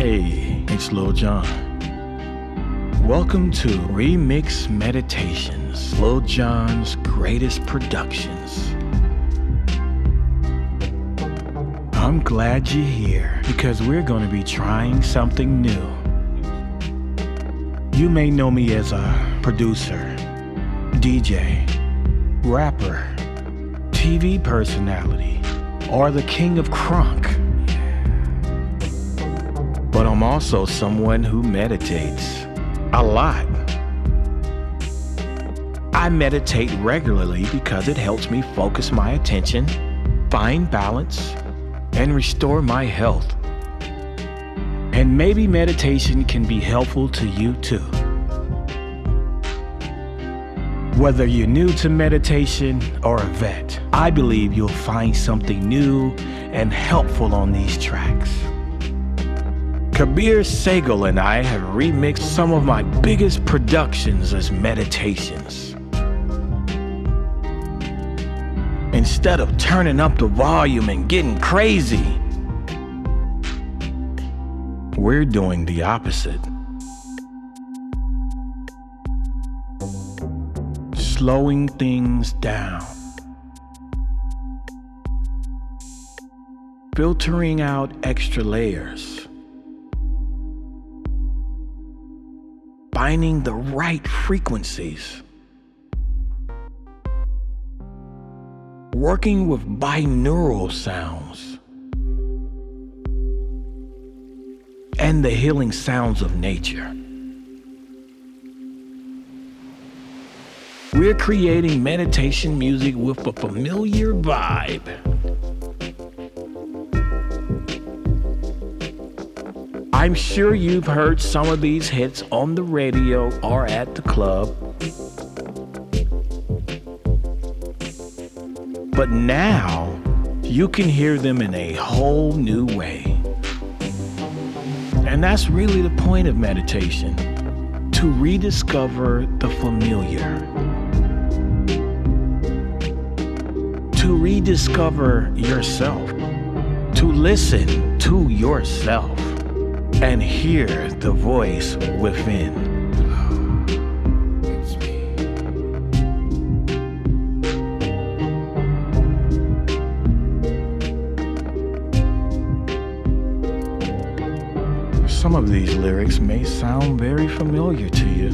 Hey, it's Lil Jon. Welcome to Remix Meditations, Lil Jon's greatest productions. I'm glad you're here because we're going to be trying something new. You may know me as a producer, DJ, rapper, TV personality, or the king of crunk. But I'm also someone who meditates a lot. I meditate regularly because it helps me focus my attention, find balance, and restore my health. And maybe meditation can be helpful to you too. Whether you're new to meditation or a vet, I believe you'll find something new and helpful on these tracks. Kabir Sehgal and I have remixed some of my biggest productions as meditations. Instead of turning up the volume and getting crazy, we're doing the opposite. Slowing things down. Filtering out extra layers. Finding the right frequencies. Working with binaural sounds. And the healing sounds of nature. We're creating meditation music with a familiar vibe. I'm sure you've heard some of these hits on the radio or at the club. But now, you can hear them in a whole new way. And that's really the point of meditation, to rediscover the familiar. To rediscover yourself. To listen to yourself. And hear the voice within. It's me. Some of these lyrics may sound very familiar to you.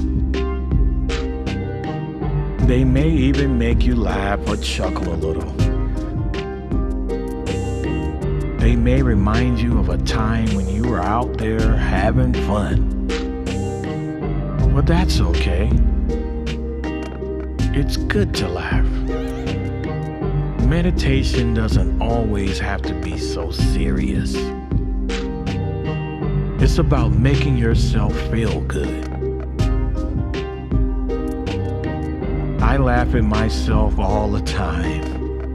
They may even make you laugh or chuckle a little. They may remind you of a time when you were out there having fun. But that's okay. It's good to laugh. Meditation doesn't always have to be so serious. It's about making yourself feel good. I laugh at myself all the time.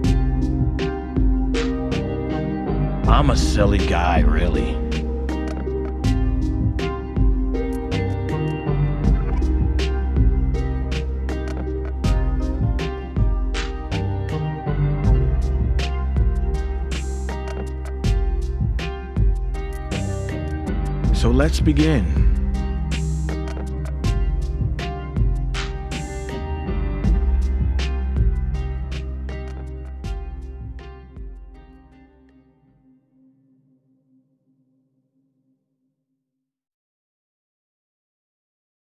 I'm a silly guy, really. So let's begin.